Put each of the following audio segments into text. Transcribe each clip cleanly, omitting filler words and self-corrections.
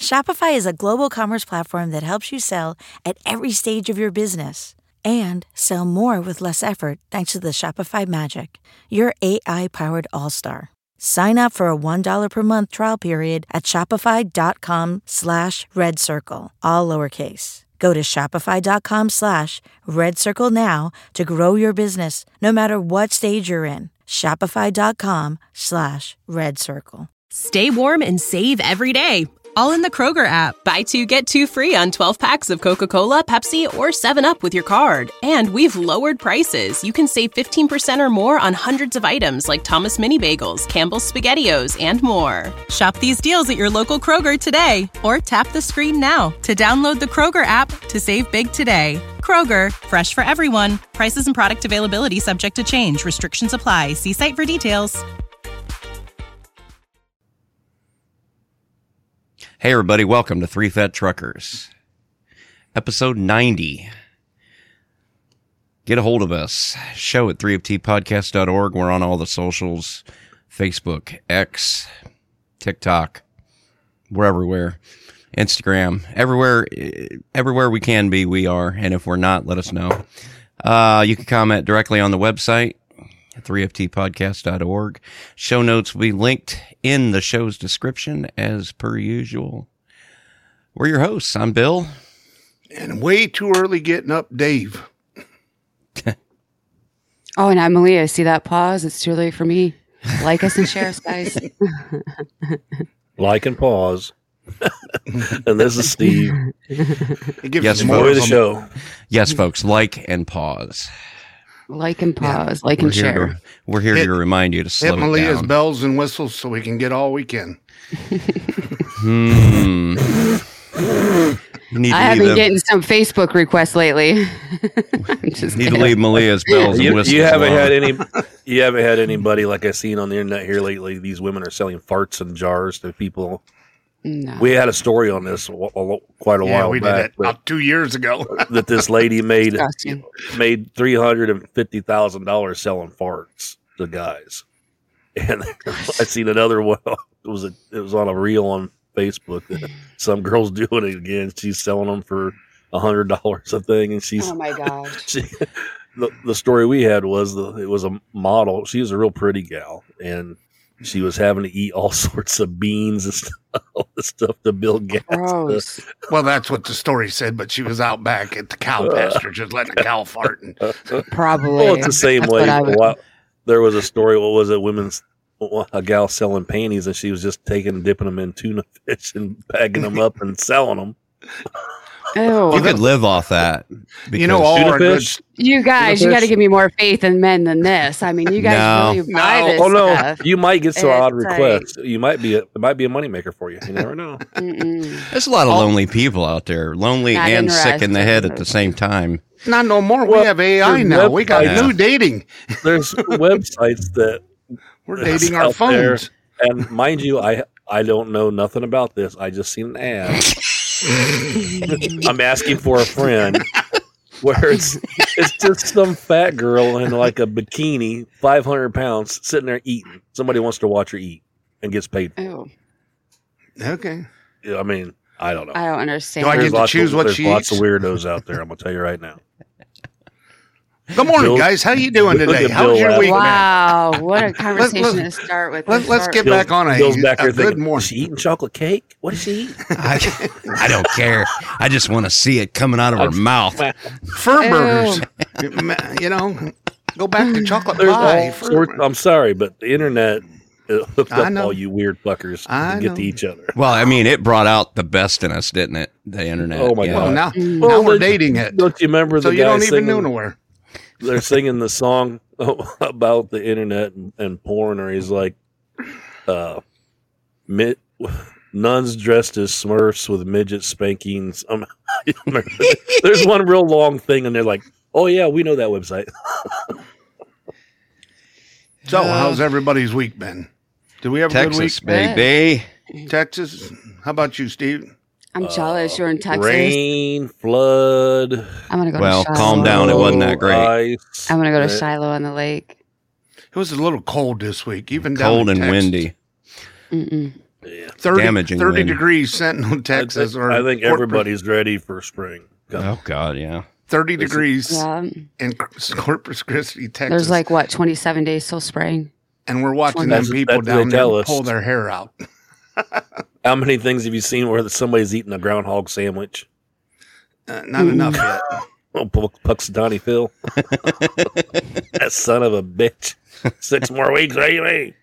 Shopify is a global commerce platform that helps you sell at every stage of your business and sell more with less effort thanks to the Shopify Magic, your AI-powered all-star. Sign up for a $1 per month trial period at shopify.com/redcircle, all lowercase. Go to shopify.com/redcircle now to grow your business no matter what stage you're in. Shopify.com/redcircle. Stay warm and save every day, all in the Kroger app. Buy 2, get 2 free on 12 packs of Coca-Cola, Pepsi, or 7-Up with your card. And we've lowered prices. You can save 15% or more on hundreds of items like Thomas Mini Bagels, Campbell's SpaghettiOs, and more. Shop these deals at your local Kroger today, or tap the screen now to download the Kroger app to save big today. Kroger, fresh for everyone. Prices and product availability subject to change. Restrictions apply. See site for details. Hey everybody, welcome to Three Fat Truckers, episode 90. Get a hold of us, show at 3ftpodcast.org. We're on all the socials, Facebook, X, TikTok, we're everywhere, Instagram, everywhere we can be, we are, and if we're not, let us know. You can comment directly on the website, 3ftpodcast.org. Show notes will be linked in the show's description as per usual. We're your hosts. I'm Bill. And way too early getting up, Dave. Oh, and I'm Malia. See that pause? It's too early for me. Like us and share us, guys. Like and pause. And this is Steve. Yes, enjoy the show. Yes, folks, like and pause. Like and pause, like and share. We're here to remind you to slow hit it Malia's down. bells and whistles so we can get all we can. You need I have been getting some Facebook requests lately. Just need to leave Malia's bells and whistles. You haven't alone. had anybody like I've seen on the internet here lately. These women are selling farts in jars to people. No. We had a story on this quite a while we back. did it about 2 years ago. That this lady made Disgusting. $350,000 selling farts to guys, and I seen another one. It was on a reel on Facebook. Some girl's doing it again. She's selling them for $100 a thing, and she's Oh my gosh. The story we had was it was a model. She was a real pretty gal, and she was having to eat all sorts of beans and stuff, all this stuff to build gas. Gross. Well, that's what the story said, but she was out back at the cow pasture just letting a cow fart. Probably. Well, it's the same That's way. what I would- There was a story. What was it? A gal selling panties, and she was just dipping them in tuna fish and bagging them up and selling them. Ew. You could live off that. You know, all Tuna our good fish? You guys, you got to give me more faith in men than this. I mean, you guys really buy this Oh no, stuff. you might get some It's odd like- requests. It might be a moneymaker for you. You never know. There's a lot of lonely people out there, lonely Not and sick in the interested. head at the same time. Not no more. Well, we have AI there's now. We got websites. new dating. There's websites that We're dating our out there. phones. And mind you, I don't know nothing about this. I just seen an ad. I'm asking for a friend where it's just some fat girl in like a bikini, 500 pounds, sitting there eating. Somebody wants to watch her eat and gets paid. Ew. Okay. I mean, I don't know. I don't understand. Do I get to choose what there's she lots eats? of weirdos out there. I'm gonna tell you right now. Good morning, Bill- guys. How you doing Look today? at How's Bill your week, man? Wow, what a conversation to start with. Let's get Bill's- back on a Bill's back there good thinking, morning. is she eating chocolate cake? What is she eating? I don't care. I just want to see it coming out of her mouth. Fur Ew. burgers. You know, go back to chocolate There's pie. all Fur sorts. burgers. I'm sorry, but the internet hooked I up know. all you weird fuckers I to get know. to each other. Well, I mean, it brought out the best in us, didn't it? The internet. Oh, my Yeah. Well, God. now Well, we're then, dating it. Don't you remember So the you guy don't even singing? know nowhere. They're singing the song about the internet and porn, or he's like, nuns dressed as Smurfs with midget spankings. There's one real long thing, and they're like, "Oh yeah, we know that website." So, how's everybody's week been? Did we have a Texas, good baby. week? Texas. How about you, Steve? I'm jealous. You're in Texas. Rain, flood. I'm gonna go Well, to Shiloh. calm down. It wasn't that great. Ice. I'm gonna go to Shiloh on the lake. It was a little cold this week, even down Cold in and Texas. windy. Mm-mm. Yeah. damaging 30 wind. degrees Sentinel, Texas. I think everybody's ready for spring. Oh God, yeah. 30 degrees Yeah. in Corpus Christi, Texas. There's like, what, 27 days till spring? and we're watching them That's- people that's what they down there tell us. pull their hair out. How many things have you seen where somebody's eating a groundhog sandwich? Not enough yet. Oh, Puxatawny Phil. That son of a bitch. 6 more weeks, baby.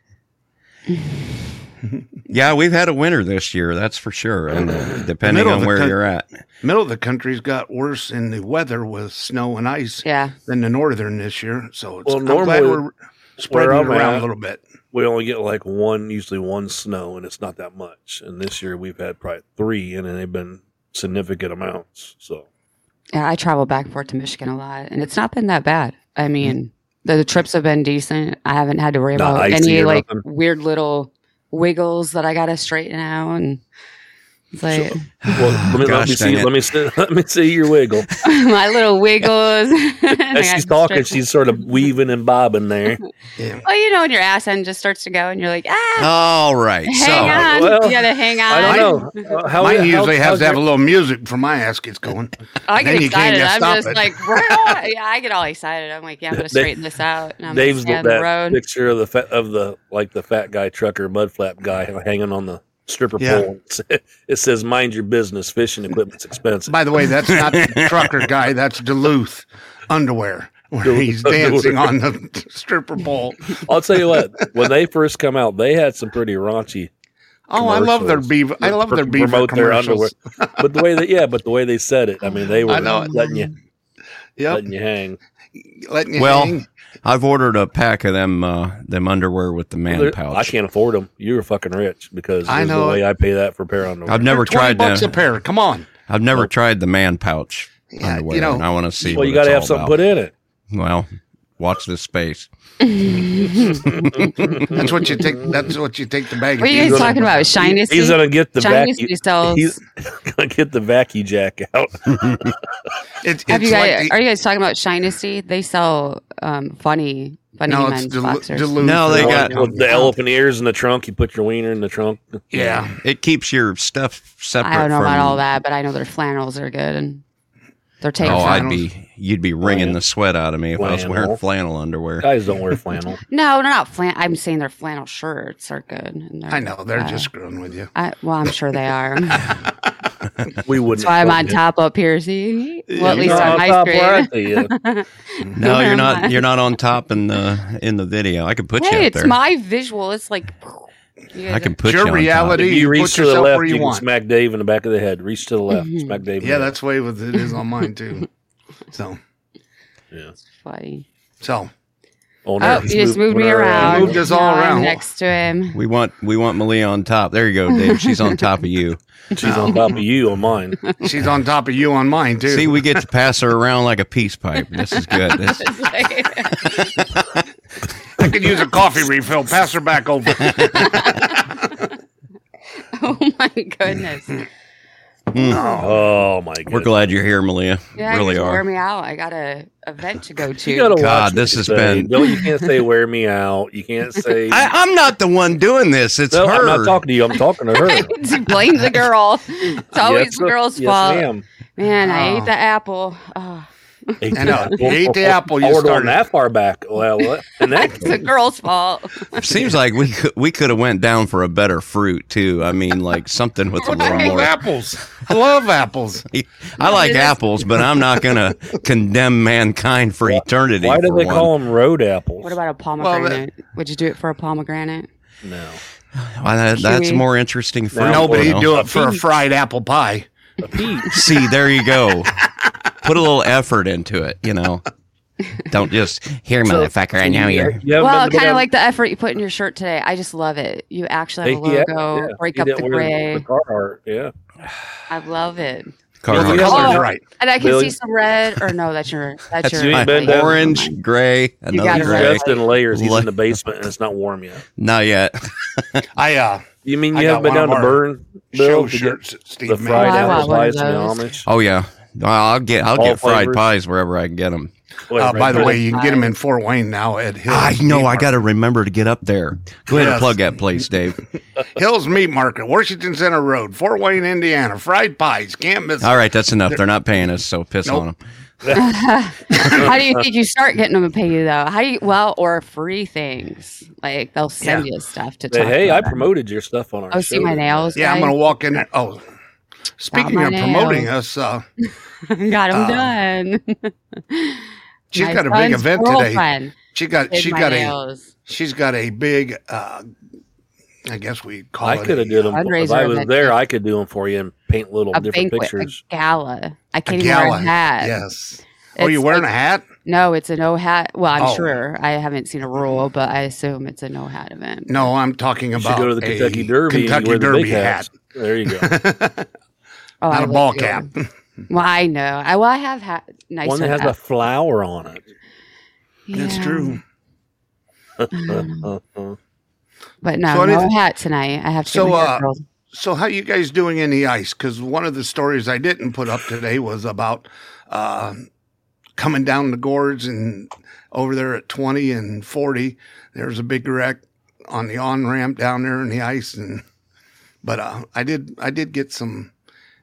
Yeah, we've had a winter this year, that's for sure. And depending middle of on the where coun- you're at. Middle of the country's got worse in the weather with snow and ice Yeah. than the northern this year. So it's, Well, I'm glad normally we're spreading where it I'm around at- a little bit. We only get like usually one snow, and it's not that much. And this year we've had probably 3, and they've been significant amounts. So Yeah, I travel back and forth to Michigan a lot, and it's not been that bad. I mean, the trips have been decent. I haven't had to worry Not about icy any or like nothing. weird little wiggles that I got to straighten out. And it's like well, let me dang it. see. Let me see your wiggle. my little wiggles. As she's talking, she's sort of weaving and bobbing there. Yeah. Well, you know, when your ass end just starts to go, and you're like, All right. hang So on, well, you gotta hang on. I don't know. Mine usually has to have a your- little music for my ass gets going. I get Then you can't excited. just I'm stop just it. like, yeah, I get all excited. I'm like, yeah, I'm gonna Dave- straighten this out. And I'm Dave's gonna got stay on the that road. picture of the fat guy trucker mud flap guy hanging on the stripper Yeah. pole. It says, "Mind your business. Fishing equipment's expensive." By the way, that's not the trucker guy. That's Duluth underwear, where he's dancing on the stripper pole. I'll tell you what. When they first come out, they had some pretty raunchy. Oh, I love their commercials beaver. I love their beaver promote their underwear. commercials. But the way they said it, I mean, they were I know it. letting you Yep, hang. letting you Well, hang. I've ordered a pack of them underwear with the man pouch. I can't afford them. You're fucking rich because I there's know no way it. I pay that for a pair of underwear. I've never They're $20 tried a pair. Come on. I've never tried the man pouch Yeah, underwear, you know- and I want to see. Well, what you got to it's have all something about. put in it. Well, watch this space. That's what you take. That's what you take the bag. What are you He's guys gonna- talking about? Shiny He's gonna get the Shiny vacuum. sells. He's gonna get the vacuum jack out. It's Have you like guys? the- Are you guys talking about Shinesty? They sell funny no, it's men's boxers. Duluth. No, they got- With the elephant ears in the trunk. You put your wiener in the trunk. Yeah. It keeps your stuff separate. I don't know from, about all that, but I know their flannels are good and they're taking. Oh, flannels. you'd be wringing the sweat out of me if I was wearing Flannel. flannel underwear. Guys don't wear flannel. No, they're not flannel. I'm saying their flannel shirts are good. And I know they're just screwing with you. Well, I'm sure they are. That's We wouldn't. why I'm on top up here. See, well, at least You're on on my top where I screen. see you. No, Where you're am not. I? You're not on top in the video. I could put you Hey, up it's there. my visual. It's like you I guys can are- put Your you on reality. If you You reach put to the yourself left, where you you can want. smack Dave in the back of the head. Reach to the left, Mm-hmm. smack Dave. In Yeah, the that's the way with it is on mine too. So, yeah. funny. so Oh, Oh, no, you just moved me around. Moved us all Now I'm around. next to him. top. We want Malia on top. There you go, Dave. She's on top of you. She's on top of you on mine. she's on top of you on mine too. See, we get to pass her around like a peace pipe. This is good. This, It's like- I could use a coffee refill. Pass her back over. oh my goodness. Oh my god. we're glad you're here, Malia. Yeah, really you wear are. me out. I got a event to go to. You gotta God, watch this what has you say. been- No, you can't say "wear me out." You can't say. I'm not the one doing this. It's no, her. I'm not talking to you. I'm talking to her. Blame the girl. It's always Yes, the girl's yes, fault. ma'am. Man, I Oh. ate the apple. Oh, Ate I know. the You ate the apple, you I wasn't started- that far back. Well, what? And that it's the girl's fault. Seems like we could have went down for a better fruit too. I mean, like something with a What's wrong little with more. apples? I love apples. I like It is- apples, but I'm not gonna condemn mankind for eternity. why do for they one. call them road apples? What about a pomegranate? Would you do it for a pomegranate? no? Why, that's Kiwi? more interesting fruit. No, but you he'd know? do it for a fried apple pie. A peach. See, there you go. Put a little effort into it, you know. Don't just here, motherfucker. I know you. You haven't Well, been to kind of that- like the effort you put in your shirt today. I just love it. You actually have a Yeah, logo. yeah. Break You up didn't the wear gray. The Carhartt, yeah. I love it. Well, the Carhartt. color's Oh. right. And I can Bill, see some red. Or no, that's your. That's That's your. You ain't been down- orange, gray, got another it He's gray. dressed in layers. He's Li- in the basement and it's not warm yet. Not yet. You mean I you haven't got been down one to of our Burn, Bill, show to get shirts that the Steve fried Oh, I made. want apple one of pies and the those. Amish? Oh yeah. Well, I'll All get fried flavors? pies wherever I can get them. By the way, you can get them in Fort Wayne now at Hills. I know. Meat I got to Market. remember to get up there. Go ahead and Yes. plug that place, Dave. Hills Meat Market, Washington Center Road, Fort Wayne, Indiana. Fried pies, can't miss. All right, that's enough. They're not paying us, so piss on them. How do you think you start getting them to pay you though? How do you or free things like they'll send you stuff to talk Hey, about I them. promoted your stuff on our Oh, show. see my nails. Yeah, I'm guys? going to walk in there. Oh, speaking my of promoting nails. us, Got them done. she's My got a big son's event today. girlfriend did my nails. She's got a big. I guess we call it. I could have did them. If fundraiser I was event. there, I could do them for you and paint little A different banquet, pictures. a gala. I a can't even wear gala. a hat. Yes. Oh, It's you wearing like- a hat? No, it's a no hat. Well, I'm Oh. sure. I haven't seen a rule, but I assume it's a no hat event. No, I'm talking You should about go to the a Kentucky Derby and Kentucky you wear the Derby big hat. hats. There you go. Oh, I Not a would ball too. cap. Well, I know. I have nicer One that has a hats. flower on it. That's Yeah. true. But no, So no anything- hat tonight. I have to So, get my hair curled. So how you guys doing in the ice? Because one of the stories I didn't put up today was about coming down the gorge and over there at 20 and 40. There's a big wreck on the on ramp down there in the ice, but I did get some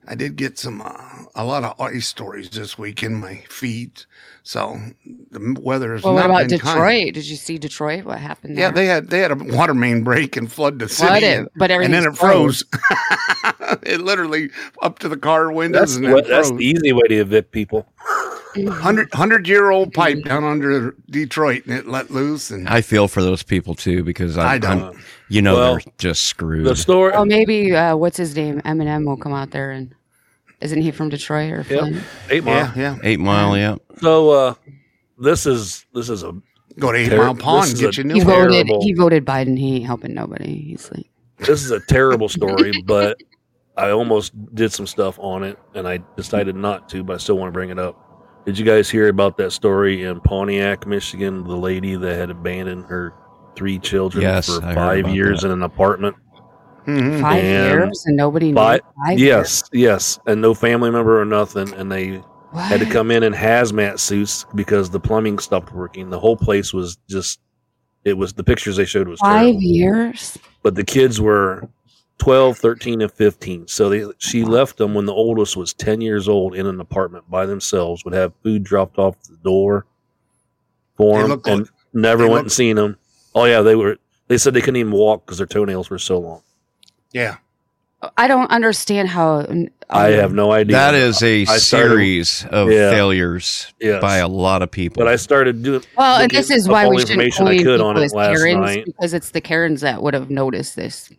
a lot of ice stories this week in my feed. So the weather is Well, not what about been Detroit? kind. Did you see Detroit? What happened Yeah, there? they had a water main break and flood the city, Flooded, but and then it everything's froze. It literally up to the car windows, and then That's froze. the easy way to evict people. 100-year-old pipe down under Detroit, and it let loose. And I feel for those people too because I don't. I'm you know, Well, they're just screwed. The story. Oh, maybe what's his name? Eminem will come out there, and isn't he from Detroit or Yep. Flint? 8 Mile. yeah. 8 Mile, yeah. So this is a Go to 8 Ter- Mile Pond, this is get a your He new Terrible. voted. He voted Biden. He ain't helping nobody. He's like, this is a terrible story, but I almost did some stuff on it, and I decided not to, but I still want to bring it up. Did you guys hear about that story in Pontiac, Michigan? The lady that had abandoned her 3 children Yes, for I heard 5 about years that. in an apartment. 5 And years and nobody knew. But 5 years. yes, and no family member or nothing, and they had to What? come in hazmat suits because the plumbing stopped working. The whole place was just. It was the pictures they showed was 5 terrible. years. But the kids were 12, 13, and 15. So she left them when the oldest was 10 years old in an apartment by themselves, would have food dropped off the door for They them, look and like- never they went look- and seen them. Oh, yeah, they said they couldn't even walk because their toenails were so long. Yeah. I don't understand how. I have no idea. That is a I started- series of Yeah. failures Yes. by a lot of people. But I started doing. Well, and looking this is up why all we the shouldn't information I coin could people on it as last Karens night. because it's the Karens that would have noticed this.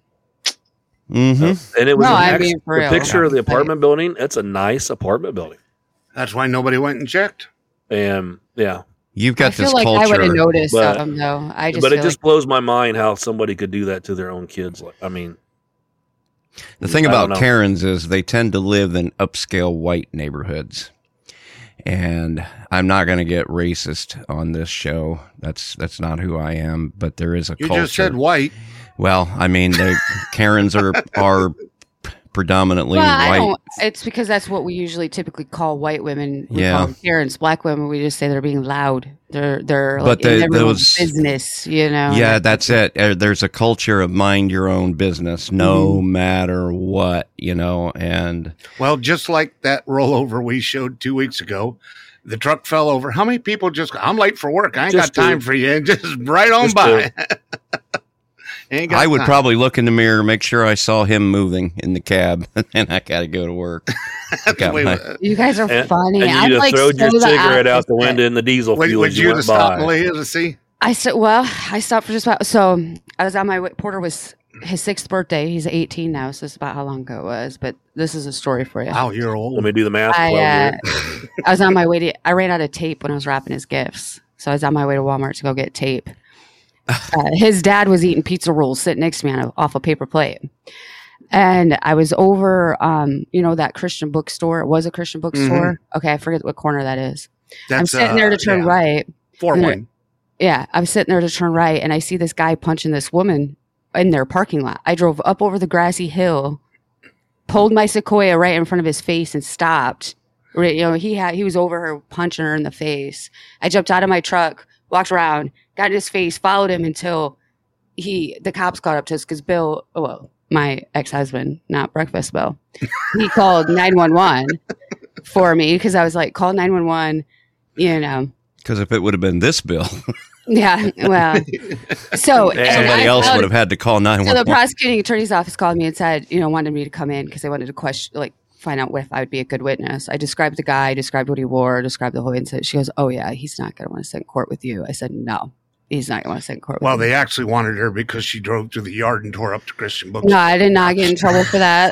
Mhm. And it was No, an I ex- mean, for the real. picture of the Like- apartment building. It's a nice apartment building, That's why nobody went and checked. and yeah, You've I got feel this like I would culture. have noticed but- them though. I just but it feel just blows my mind how somebody could do that to their own kids. Like, I mean, The thing I about don't know. Karens is they tend to live in upscale white neighborhoods. And I'm not going to get racist on this show. That's not who I am, but there is a You culture. just said white. Well, I mean, Karens are predominantly well, I white. don't. It's because that's what we usually typically call white women. We Yeah. call them Karens. Black women, we just say they're being loud. They're But like in they- everyone's those- business, you know. Yeah, that's it. There's a culture of mind your own business, no matter what, and Well, just like that rollover we showed 2 weeks ago, the truck fell over. How many people I'm late for work. I ain't Just got time two. for you. Just right on Just by. Ain't got I would time. probably look in the mirror, make sure I saw him moving in the cab, and I got to go to work. Got Wait, my- You guys are and, funny. and you I'm just like throwed your so the cigarette out the opposite. window in the diesel Would fuel as you you to went stop by. Leah to see? I stopped for just about. So I was on my way. Porter was his 6th birthday. He's 18 now, so it's about how long ago it was. But this is a story for you. Wow, you're old. Let me do the math. I 12 years. I was on my way to. I ran out of tape when I was wrapping his gifts, so I was on my way to Walmart to go get tape. His dad was eating pizza rolls sitting next to me off a paper plate, and I was over, that Christian bookstore. It was a Christian bookstore. Okay, I forget what corner that is. I'm sitting there to turn right. Fort Yeah. Wayne. Yeah, I'm sitting there to turn right, and I see this guy punching this woman in their parking lot. I drove up over the grassy hill, pulled my Sequoia right in front of his face, and stopped. You know, he was over her punching her in the face. I jumped out of my truck, walked around, got in his face, followed him until the cops caught up to us because Bill, my ex-husband, not Breakfast Bill, he called 911 for me because I was like, call 911, you know. Because if it would have been this bill, yeah, well, so somebody else would have had to call 911. So the prosecuting attorney's office called me and said, you know, wanted me to come in because they wanted to find out if I would be a good witness. I described the guy, described what he wore, described the whole incident. She goes, oh yeah, he's not going to want to sit in court with you. I said, no, he's not going to want to sit in court with Well, you. they actually wanted her because she drove through the yard and tore up the Christian book. No, I did not get in trouble for that.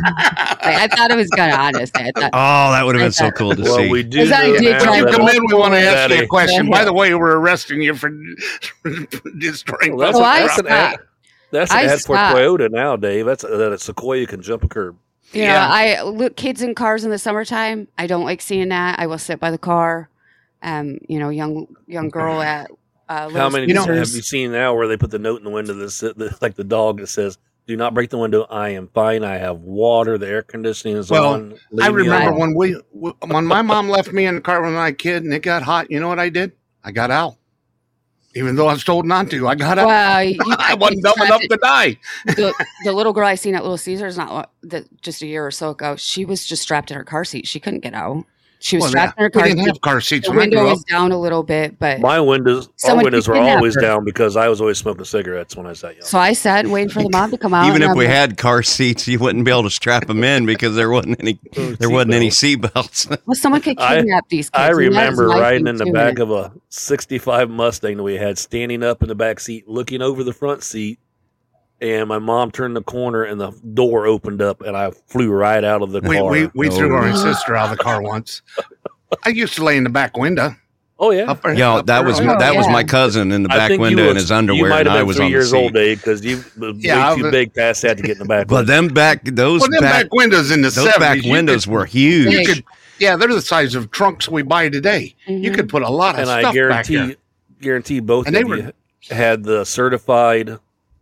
I thought it was going to, honestly. Oh, that would have been so cool to Well, see. we do. Is that know a dick now drive? You that come in, we want to ask you a Daddy- question. By the way, we're arresting you for destroying. Well, Oh, that's an ad for Toyota now, Dave. That's that a Sequoia can jump a curb. You know, I look kids in cars in the summertime. I don't like seeing that. I will sit by the car. You know, young girl at How many have you seen now where they put the note in the window like the dog that says, "Do not break the window. I am fine. I have water. The air conditioning is on." I remember when my mom left me in the car when I was a kid and it got hot. You know what I did? I got out. Even though I was told not to, I got out. Well, I wasn't dumb enough to die. The little girl I seen at Little Caesars just a year or so ago, she was just strapped in her car seat. She couldn't get out. She was strapped in her car We seat. didn't have car seats The when I window grew up. was down a little bit, but our windows were kidnap always her. down because I was always smoking cigarettes when I was that young. So I sat waiting for the mom to come out. Even and if we I'm like, had car seats, you wouldn't be able to strap them in because there wasn't any seatbelts. well, someone could kidnap these kids. I and that is remember my riding thing, in the too. back of a 65 Mustang that we had, standing up in the back seat, looking over the front seat, and my mom turned the corner and the door opened up and I flew right out of the car. We threw our sister out of the car once. I used to lay in the back window. Oh yeah, Yo, that was my cousin in the I back think window you in his underwear, You might and have I been was 3 on the years seat. old, Dave, because you were way too big past that to get in the back. But them back windows in the those 70s, back windows were huge. they're the size of trunks we buy today. You could put a lot of and stuff I back there. guarantee both And of you had the certified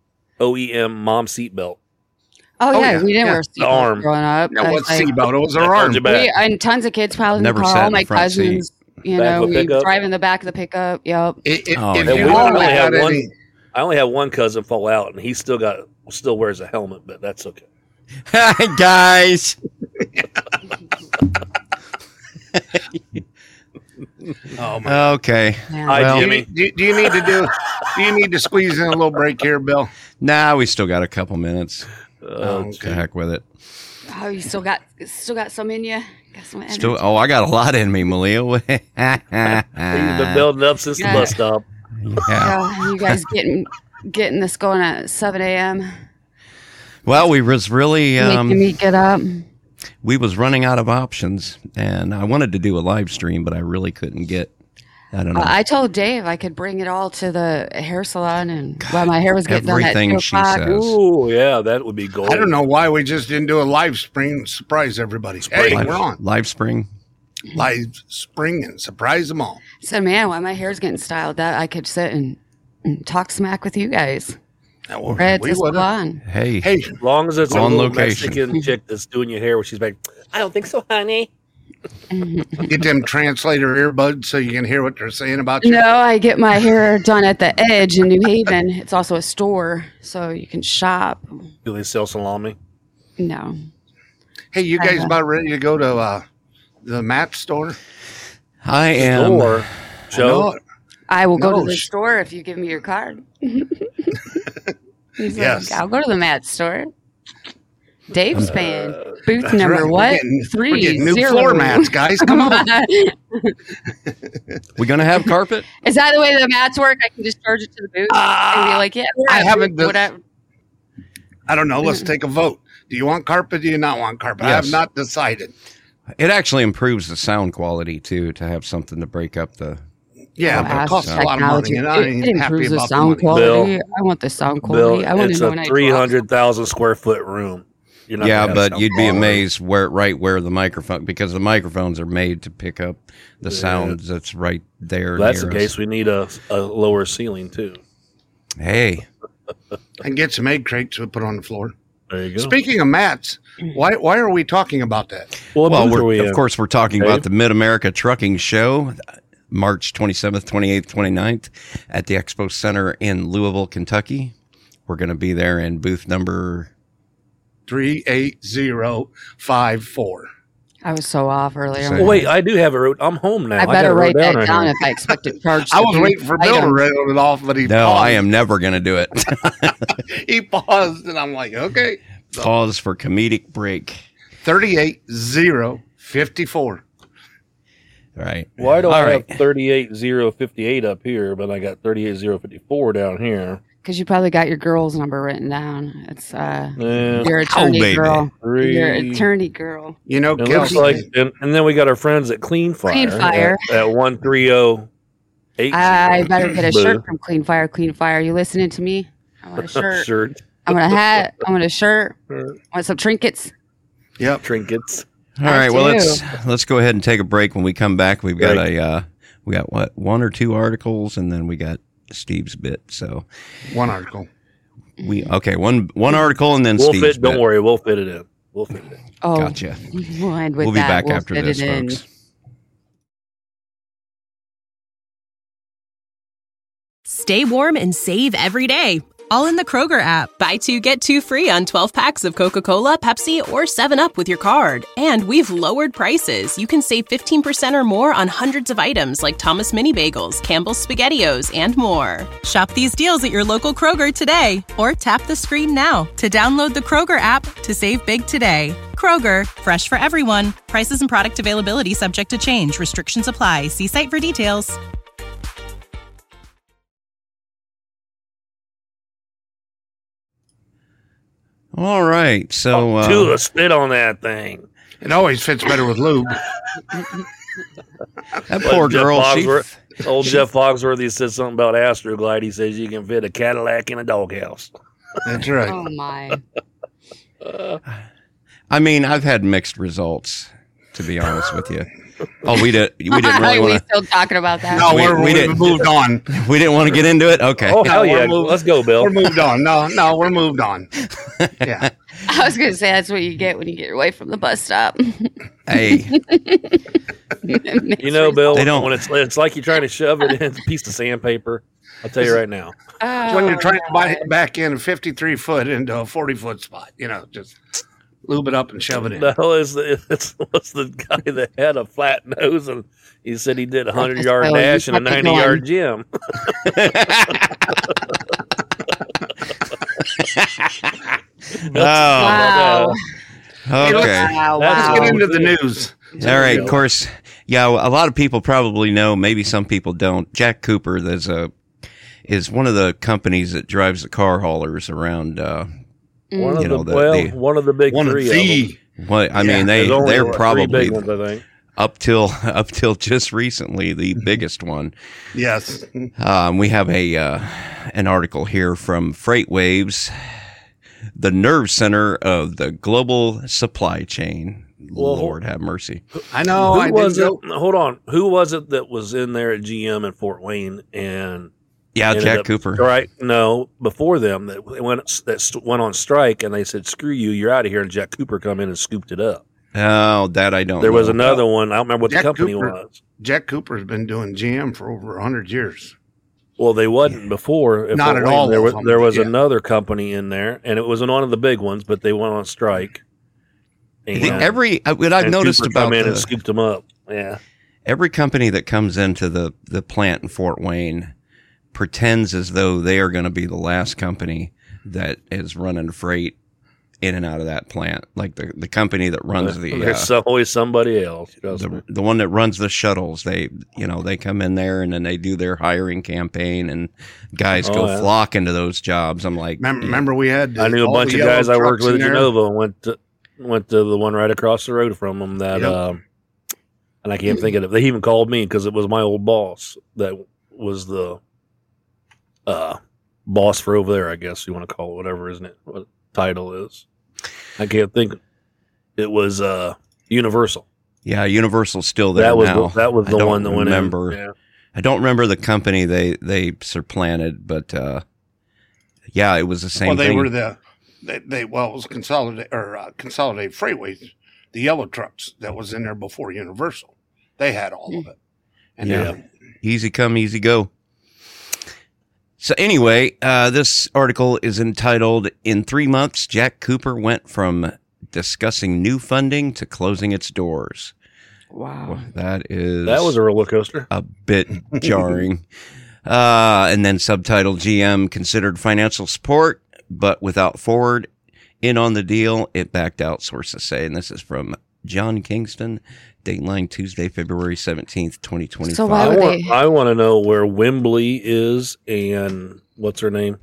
OEM mom seatbelt. Oh, yeah, yeah, we didn't yeah. wear The arm. seatbelts growing up. That was I- seatbelt. It was That our held arm. you back. and tons of kids piled in Never the car. sat All in the my front cousins, you Back know, of a we pickup? drive in the back of the pickup. Yep. If Oh, if yeah. you We want only to had have one. any, I only had one cousin fall out, and he still wears a helmet, but that's okay. Hi, guys. oh my. Okay. Yeah. Hi, Well- Jimmy. Do you need to squeeze in a little break here, Bill? Nah, we still got a couple minutes. Okay. To heck with it. Oh, you still got some in you? Got some energy? Still, I got a lot in me, Malia. You've been building up since the Yeah. bus stop. Yeah. Yeah, you guys getting this going at 7 a.m. Well, we was really Making me get up. we was running out of options, and I wanted to do a live stream, but I really couldn't get. I don't know. I told Dave I could bring it all to the hair salon, and while my hair was getting done at everything 2 she o'clock. says. Ooh, yeah, that would be gold. I don't know why we just didn't do a live spring. Surprise everybody. Hey, live, we're on live spring. live spring and surprise them all. I said, man, while my hair's getting styled, that I could sit and talk smack with you guys. Well, Right at we the would've. salon. Hey, Hey, As long as it's a On little location. Mexican chick that's doing your hair, where she's like, "I don't think so, honey." get them translator earbuds so you can hear what they're saying about you. No, I get my hair done at the Edge in New Haven. It's also a store, so you can shop. Do they sell salami? No. Hey, you guys about ready to go to the Matt store? I am. Or I Joe? know it. I will go No, to the sh- store if you give me your card. He's Yes. like, I'll go to the Matt store. Dave's paying. Booth That's number right. what? We're getting new 30. floor mats, guys. Come on. We gonna have carpet? Is that the way the mats work? I can just charge it to the booth and be like, yeah, I haven't done- whatever. I don't know. Let's take a vote. Do you want carpet? Do you not want carpet? I Yes. have not decided. It actually improves the sound quality too to have something to break up the. Yeah, but it costs a lot of money, and I It ain't happy improves the about the sound money. quality. I want the sound quality. Bill, I want it's to know when a I 300,000 square foot room. You're not Yeah, gonna have but sound you'd be quality. amazed where the microphone, because the microphones are made to pick up the sounds that's right there. If that's the near case, us. we need a lower ceiling too. Hey, And get some egg crates to put on the floor. There you go. Speaking of mats, Why are we talking about that? Well, of course, we're talking about the Mid-America Trucking Show, March 27th, 28th, 29th at the Expo Center in Louisville, Kentucky. We're going to be there in booth number 38054. I was so off earlier. So- Well, wait, I do have it. I'm home now. I better got it write that right down here. if I expect to charge. I was waiting for Bill to rattle it off, but he No, paused. I am never going to do it. He paused, and I'm like, okay. Pause for comedic break. 38054. All right. Why do All I right. have 38058 up here, but I got 38054 down here? Because you probably got your girl's number written down. It's Yeah. your attorney baby. girl. Three. Your attorney girl. You know, It looks Kelsey, like, and then we got our friends at Clean Fire. Clean Fire. At 13080. I better get a Boo. shirt from Clean Fire. Clean Fire, you listening to me? I want a shirt. Shirt, I want a hat. I want a shirt. I want some trinkets. yep. trinkets. All right. Well, do. let's go ahead and take a break. When we come back, we've got we got what, 1 or 2 articles, and then we got Steve's bit. So One article. one article, and then We'll Steve's fit. bit. Don't worry, we'll fit it in. We'll fit it in. Oh, Gotcha. We'll end with We'll be that. back We'll after fit this, it in. folks. Stay warm and save every day, all in the Kroger app. Buy 2, get 2 free on 12 packs of Coca-Cola, Pepsi, or 7-Up with your card. And we've lowered prices. You can save 15% or more on hundreds of items like Thomas Mini Bagels, Campbell's SpaghettiOs, and more. Shop these deals at your local Kroger today, or tap the screen now to download the Kroger app to save big today. Kroger, fresh for everyone. Prices and product availability subject to change. Restrictions apply. See site for details. All right. So Do a spit on that thing. It always fits better with lube. that poor Jeff girl. Foxworth- Old Jeff Foxworthy said something about Astroglide. He says you can fit a Cadillac in a doghouse. That's right. Oh, my. I mean, I've had mixed results, to be honest with you. Oh, we didn't really Are we want to. still talking about that? No, We we've didn't- moved on. We didn't want to get into it. Okay. Oh, hell yeah. we're moved- Let's go, Bill. We're moved on. No, we're moved on. Yeah. I was going to say that's what you get when you get away from the bus stop. Hey, You know, Bill, They don't- when it's like you're trying to shove it in a piece of sandpaper. I'll tell you right now. When you're trying to back in a 53 foot into a 40 foot spot, just lube it up and shove it in. The hell is it's the guy that had a flat nose and he said he did a 100-yard Bill, dash you and a kept it 90-yard gym. Wow. okay. Wow. Let's Wow. get into the news. All right. Of course, yeah. A lot of people probably know. Maybe some people don't. Jack Cooper is one of the companies that drives the car haulers around. One of You know, one of the big One of three. the. What I mean, There's only, they're what, probably three big ones, I think. up till just recently the biggest one. Yes. We have an article here from FreightWaves, the nerve center of the global supply chain. Well, Lord have mercy. I know. I Who was it? didn't go. Hold on. Who was it that was in there at GM in Fort Wayne and Yeah, ended Jack up- Cooper. Right? No, before them that went on strike, and they said, "Screw you, you're out of here." And Jack Cooper come in and scooped it up. Oh, that I don't There know. was another one. I don't remember what Jack the company Cooper. was. Jack Cooper's been doing GM for over 100 years. Well, they wasn't before. at Not Fort at Wayne. all There of was them, there was yeah. another company in there, and it wasn't one of the big ones, but they went on strike. I think what I've and noticed Cooper about come in and the, scooped them up. Yeah. every company that comes into the plant in Fort Wayne pretends as though they are going to be the last company that is running freight in and out of that plant. Like the company that runs There's always somebody else. Trust me. the one that runs the shuttles. They come in there and then they do their hiring campaign and guys Oh, go yeah. flock into those jobs. I'm like, Remember we had. I knew a all bunch the of guys I yellow worked trucks with at in there. Genova and went to the one right across the road from them that, Yep. and I can't think of it. They even called me because it was my old boss that was the boss for over there, I guess you want to call it, whatever, isn't it? What title is. I can't think. It was Universal. yeah, Universal's still there That was now. that was I the don't one that went remember. in. Yeah. I don't remember the company they supplanted, but yeah, it was the same Well, they thing. were It was Consolidated Freightways, the yellow trucks that was in there before Universal. They had all of it. And easy come, easy go. So anyway, this article is entitled, "In 3 months, Jack Cooper went from discussing new funding to closing its doors." Wow. Well, that was a roller coaster. A bit jarring. And then subtitled, "GM considered financial support, but without Ford in on the deal, it backed out," sources say. And this is from John Kingston, Dateline, Tuesday, February 17th, 2025. So why would they? I want to know where Wembley is and what's her name?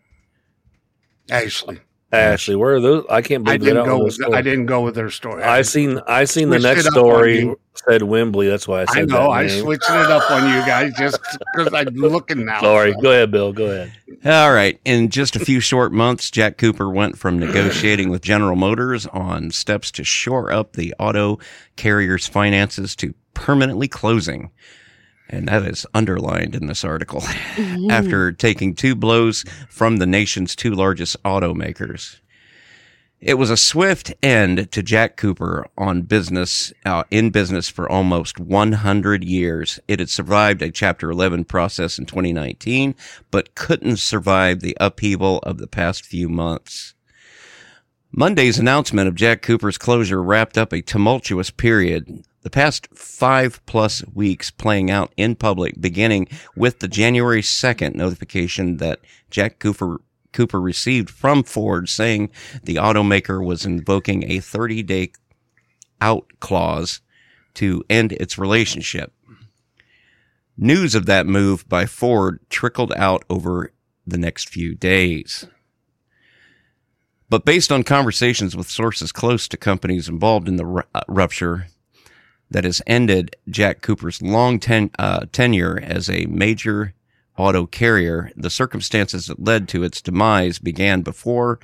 Ashley. Where are those? I can't believe I didn't go with their story. I seen the next story said Wembley. That's why I said that. I switched it up on you guys just because I'm looking now. Sorry. Go ahead, Bill. Go ahead. All right. In just a few short months, Jack Cooper went from negotiating with General Motors on steps to shore up the auto carrier's finances to permanently closing. And that is underlined in this article. After taking 2 blows from the nation's 2 largest automakers. It was a swift end to Jack Cooper in business for almost 100 years. It had survived a Chapter 11 process in 2019, but couldn't survive the upheaval of the past few months. Monday's announcement of Jack Cooper's closure wrapped up a tumultuous period. The past 5+ weeks playing out in public, beginning with the January 2nd notification that Jack Cooper received from Ford saying the automaker was invoking a 30-day out clause to end its relationship. News of that move by Ford trickled out over the next few days. But based on conversations with sources close to companies involved in the rupture that has ended Jack Cooper's long tenure as a major auto carrier, the circumstances that led to its demise began before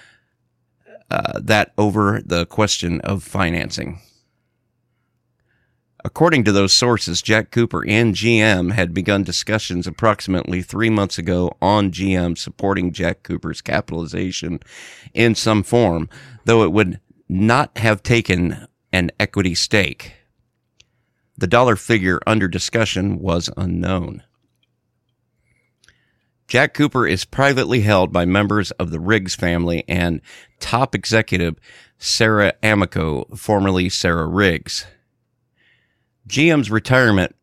that over the question of financing. According to those sources, Jack Cooper and GM had begun discussions approximately 3 months ago on GM supporting Jack Cooper's capitalization in some form, though it would not have taken an equity stake. The dollar figure under discussion was unknown. Jack Cooper is privately held by members of the Riggs family and top executive Sarah Amico, formerly Sarah Riggs. GM's requirement,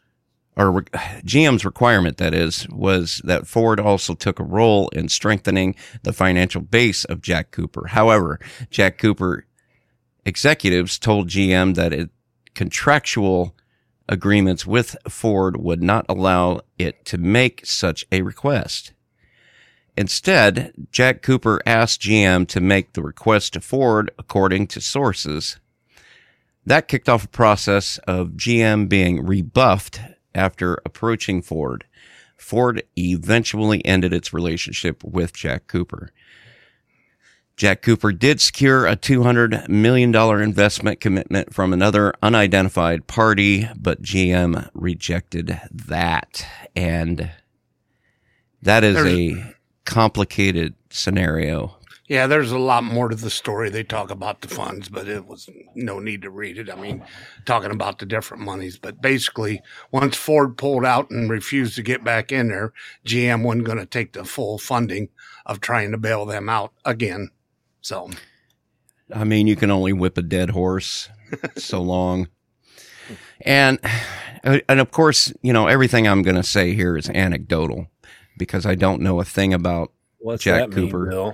that is, was that Ford also took a role in strengthening the financial base of Jack Cooper. However, Jack Cooper executives told GM that contractual agreements with Ford would not allow it to make such a request. Instead, Jack Cooper asked GM to make the request to Ford, according to sources. That kicked off a process of GM being rebuffed after approaching Ford. Ford eventually ended its relationship with Jack Cooper. Jack Cooper did secure a $200 million investment commitment from another unidentified party, but GM rejected that. And that is a complicated scenario. Yeah, there's a lot more to the story. They talk about the funds, but it was no need to read it. I mean, talking about the different monies. But basically, once Ford pulled out and refused to get back in there, GM wasn't going to take the full funding of trying to bail them out again. So, I mean, you can only whip a dead horse so long. And of course, everything I'm going to say here is anecdotal because I don't know a thing about Jack Cooper. Bill?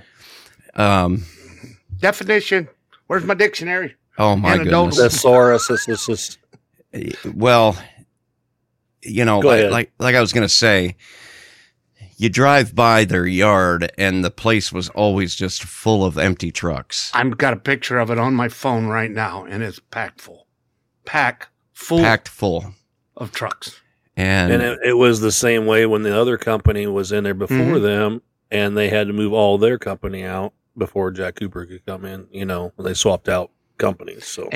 Definition. Where's my dictionary? Oh my goodness. Thesaurus. Well, like I was going to say, you drive by their yard and the place was always just full of empty trucks. I've got a picture of it on my phone right now, and it's packed full. Packed full of trucks. And it was the same way when the other company was in there before them, and they had to move all their company out before Jack Cooper could come in. They swapped out companies. So,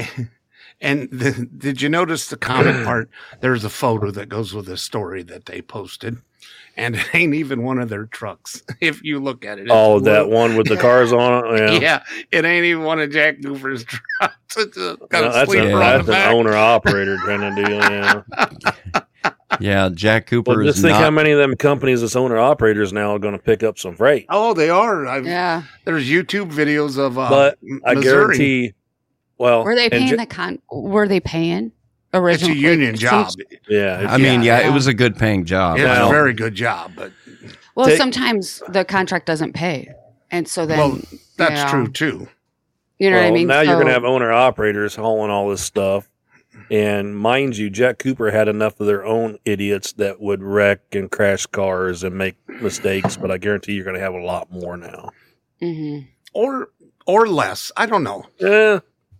and did you notice the comment part? There's a photo that goes with the story that they posted. And it ain't even one of their trucks. If you look at it. Oh, that one with the cars on it? Yeah, it ain't even one of Jack Cooper's trucks. It's got a That's sleeper on the an back. owner-operator kind of deal, yeah. Yeah, Jack Cooper Well, is just think not. how many of them companies that's owner-operators now are going to pick up some freight. Oh, they are. Yeah. There's YouTube videos of But I Missouri. guarantee, well... Were they and paying Were they paying It's originally? a union job. Yeah. I mean, Yeah. it was a good paying job. It's I a don't- very good job, but Well, Take- sometimes the contract doesn't pay. And so then, well, that's yeah. true too. You know what I Well, mean? now you're So- going to have owner-operators hauling all this stuff. And mind you, Jack Cooper had enough of their own idiots that would wreck and crash cars and make mistakes. But I guarantee you're going to have a lot more now. Mhm. Or less. I don't know. Yeah.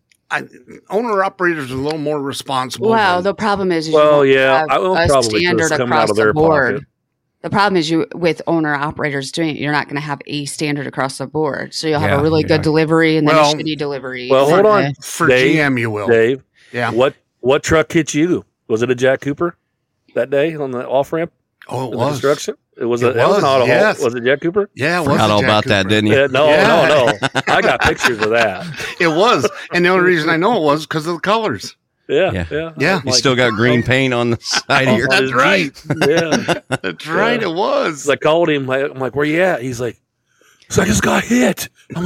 Owner operators are a little more responsible. Well, than- the problem is, Well, you yeah, have I will a probably 'cause standard it's coming across out of the their board. pocket. The problem is you with owner operators doing it, you're not going to have a standard across the board. So you'll have Yeah, a really yeah. good delivery and then Well- a shitty delivery. Well, hold on. Okay. for Dave, GM, you will. Dave, Yeah. what truck hit you? Was it a Jack Cooper that day on the off-ramp Oh, it in the was. construction? It was It an was, auto haul. yes. Was it Jack Cooper? Yeah, it was. Forgot a all Jack about that, Cooper. didn't you? Yeah, no. I got pictures of that. It was, and the only reason I know it was because of the colors. Yeah, Yeah. yeah. Yeah. I'm You like, still got green paint on the side of your. on his That's right. Jeep. Yeah. That's right. It was. So I called him. I'm like, where you at? He's like, I just got hit. I'm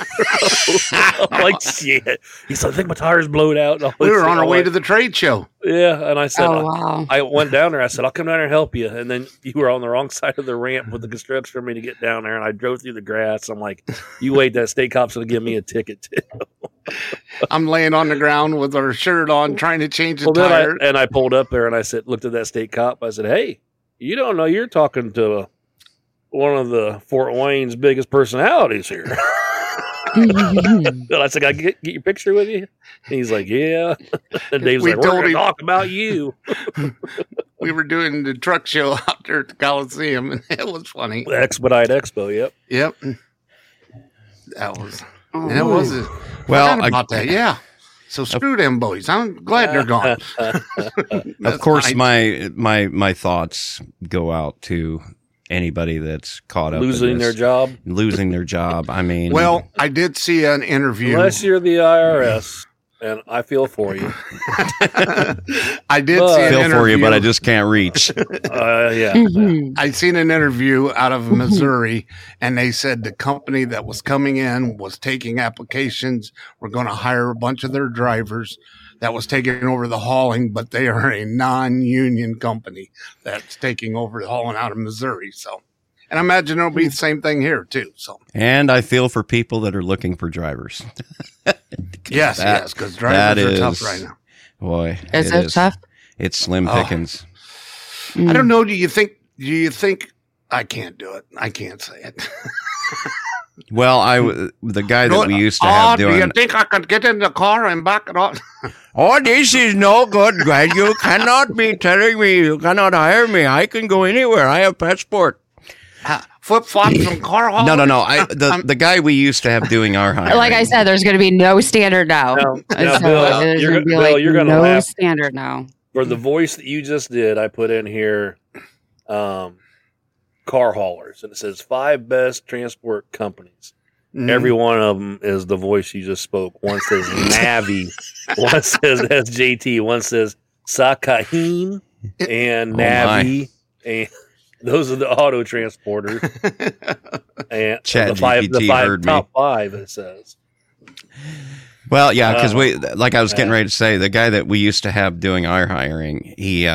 like, shit. He said, I think my tires blowed out. And all We this were shit. on our I'm way like, to the trade show. Yeah, and I said, Oh, wow. I went down there. I said, I'll come down there and help you. And then you were on the wrong side of the ramp with the construction for me to get down there. And I drove through the grass. I'm like, you wait, that state cop's going to give me a ticket too. I'm laying on the ground with our shirt on, trying to change the Well, tire. then I pulled up there and I said, looked at that state cop. I said, hey, you don't know you're talking to one of the Fort Wayne's biggest personalities here. And I said, can I get your picture with you? And he's like, yeah. And Dave's We like, we're told going to him- talk about you. We were doing the truck show out there at the Coliseum, and it was funny. The Expedite Expo, yep. Yep. That was. Oh, That was it. Well, Forgot about that. Yeah. So screw them boys. I'm glad they're gone. Of course, my thoughts go out to anybody that's caught up Losing in their this, job. losing their job. I mean, Well, I did see an interview. Unless you're the IRS, and I feel for you. I did Well, see I an feel interview. for you, but I just can't reach. Yeah. Mhm. I seen an interview out of Missouri, and they said the company that was coming in was taking applications. We're going to hire a bunch of their drivers that was taking over the hauling, but they are a non-union company that's taking over the hauling out of Missouri. So, and I imagine it'll be the same thing here too. So, And I feel for people that are looking for drivers. yes, That- because drivers are that tough is- right now. Boy, Is it tough? It's slim Oh. pickings. I don't know. Do you think I can't do it? I can't say it. Well, the guy that we used to have do you doing. think I could get in the car and back it up? Oh, this is no good, Greg. You cannot be telling me you cannot hire me. I can go anywhere. I have passport. Flip flops and car hauling? No. The guy we used to have doing our hiring. Like I said, there's going to be no standard now. Now, So Bill, there's you're, gonna be Bill, like you're going to no laugh. standard now. For the voice that you just did, I put in here car haulers. And it says 5 best transport companies. Mhm. Every one of them is the voice you just spoke. One says Navi. One says SJT. One says Sakahim and Oh, Navi. And those are the auto transporters. And the five ChatGPT heard me. top 5, it says. Well, yeah, because like I was getting ready to say, the guy that we used to have doing our hiring,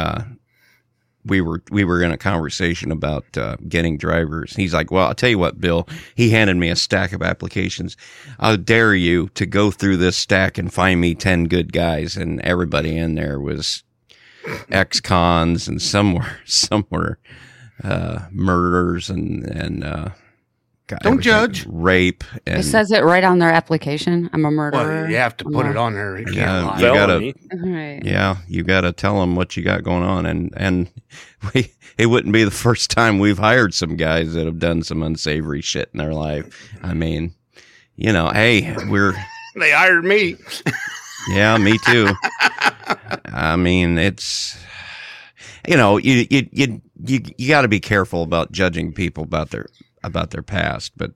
we were in a conversation about getting drivers. He's like, well, I'll tell you what, Bill, he handed me a stack of applications. I'll dare you to go through this stack and find me 10 good guys. And everybody in there was ex-cons and some were murderers and God, Don't everything. judge. Rape. And It says it right on their application. I'm a murderer. Well, you have to put it on there. You can't Yeah, lie. you gotta- Felony. Right. Yeah, you got to tell them what you got going on, and it wouldn't be the first time we've hired some guys that have done some unsavory shit in their life. I mean, hey, They hired me. yeah, me too. I mean, it's you you got to be careful about judging people about their past, but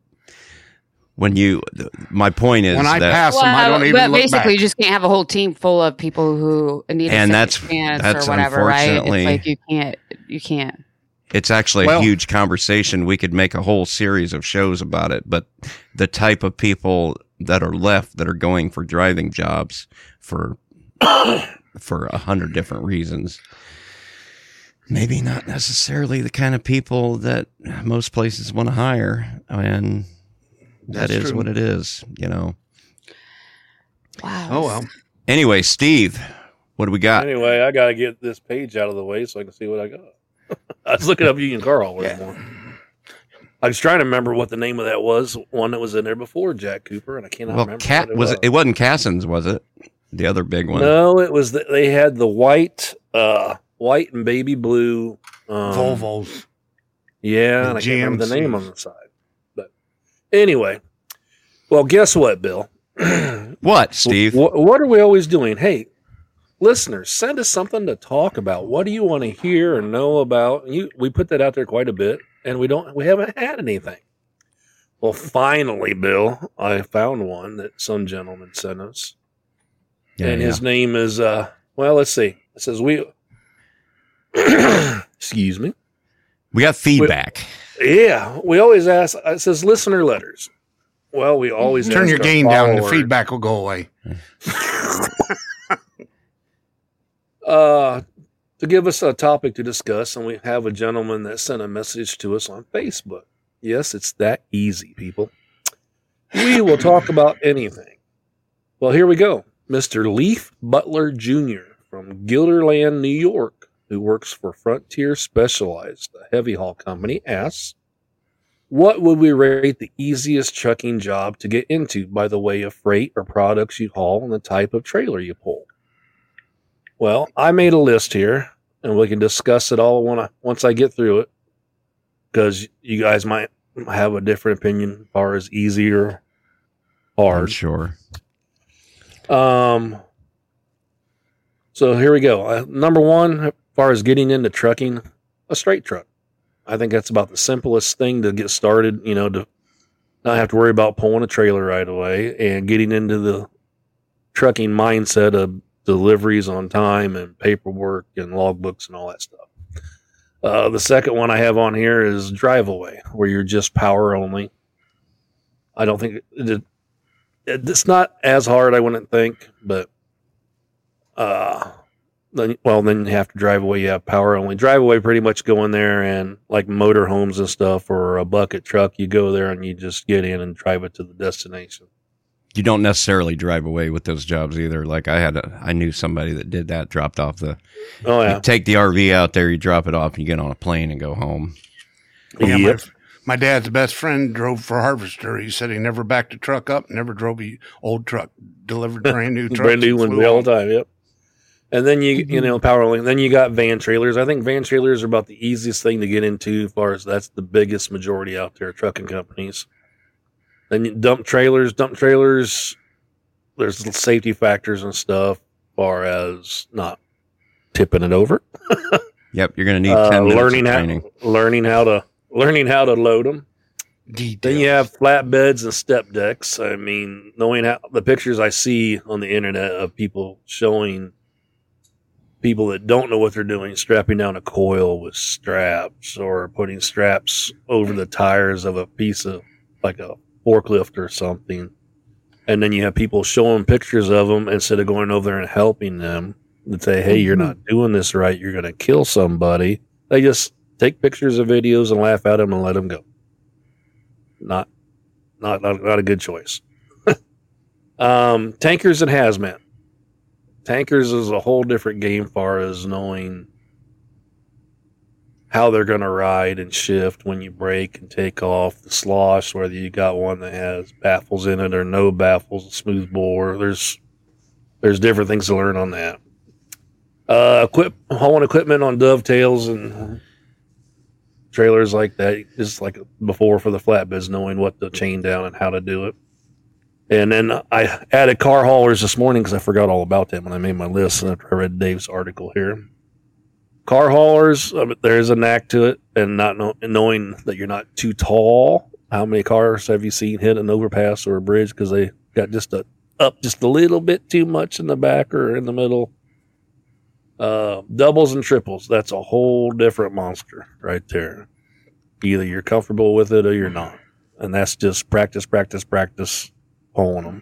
my point is When I that, pass them, I don't even but look basically, you back. just can't have a whole team full of people who need And a that's- second chance that's or whatever, right? It's unfortunately- like you can't. it's actually Well- a huge conversation. We could make a whole series of shows about it, but the type of people that are left that are going for driving jobs for 100 different reasons, maybe not necessarily the kind of people that most places want to hire. And that That's is true. what it is, Wow. Oh, well. Anyway, Steve, what do we got? Anyway, I got to get this page out of the way so I can see what I got. I was looking up Union Car Hauler more. I was trying to remember what the name of that was. One that was in there before Jack Cooper, and I cannot Well, remember. it wasn't Casson's, was it? The other big one. No, it was. They had the white and baby blue Volvos. Yeah, The and I can't remember the name GMCs. on the side. But anyway, well, guess what, Bill? What, Steve? What are we always doing? Hey, listeners, send us something to talk about. What do you want to hear or know about? We put that out there quite a bit, and we haven't had anything. Well, finally, Bill, I found one that some gentleman sent us, and his name is let's see. It says excuse me. We got feedback. Yeah, we always ask. It says listener letters. Well, we always Turn ask your our gain down and the followers, feedback will go away. to give us a topic to discuss, and we have a gentleman that sent a message to us on Facebook. Yes, it's that easy, people. We will talk about anything. Well, here we go. Mr. Leaf Butler Jr. from Guilderland, New York, who works for Frontier Specialized, a heavy haul company, asks, what would we rate the easiest trucking job to get into by the way of freight or products you haul and the type of trailer you pull? Well, I made a list here, and we can discuss it all once I get through it, because you guys might have a different opinion as far as easy or I'm hard. sure. So here we go. Number one, as far as getting into trucking, a straight truck. I think that's about the simplest thing to get started, to not have to worry about pulling a trailer right away and getting into the trucking mindset of deliveries on time and paperwork and logbooks and all that stuff. The second one I have on here is drive away, where you're just power only. I don't think it's not as hard, I wouldn't think, but then you have to drive away. You have power only. Drive away, pretty much go in there and like motorhomes and stuff or a bucket truck, you go there and you just get in and drive it to the destination. You don't necessarily drive away with those jobs either. Like I knew somebody that did that, dropped off Oh yeah. you take the RV out there, you drop it off, and you get on a plane and go home. Yeah, Yep. my dad's best friend drove for Harvester. He said he never backed a truck up, never drove a old truck, delivered brand new trucks. Brand new and ones flew all on. the time. Yep. And then power only. Then you got van trailers. I think van trailers are about the easiest thing to get into, as far as that's the biggest majority out there, trucking companies. Then you dump trailers. There's safety factors and stuff, as far as not tipping it over. Yep, you're going to need 10 minutes learning of training. learning how to load them. Details. Then you have flatbeds and step decks. I mean, knowing how the pictures I see on the internet of people showing people that don't know what they're doing, strapping down a coil with straps or putting straps over the tires of a piece of like a forklift or something. And then you have people showing pictures of them instead of going over there and helping them and say, hey, you're not doing this right. You're going to kill somebody. They just take pictures of videos and laugh at them and let them go. Not a good choice. Tankers and hazmat. Tankers is a whole different game far as knowing how they're going to ride and shift when you brake and take off, the slosh, whether you got one that has baffles in it or no baffles, smooth bore. There's different things to learn on that. Hauling equipment on dovetails and trailers like that, just like before for the flatbeds, knowing what to chain down and how to do it. And then I added car haulers this morning because I forgot all about them when I made my list after I read Dave's article here. car haulers, there's a knack to it, and not knowing that you're not too tall. How many cars have you seen hit an overpass or a bridge because they got just a little bit too much in the back or in the middle? Doubles and triples, that's a whole different monster right there. Either you're comfortable with it or you're not. And that's just practice pulling them.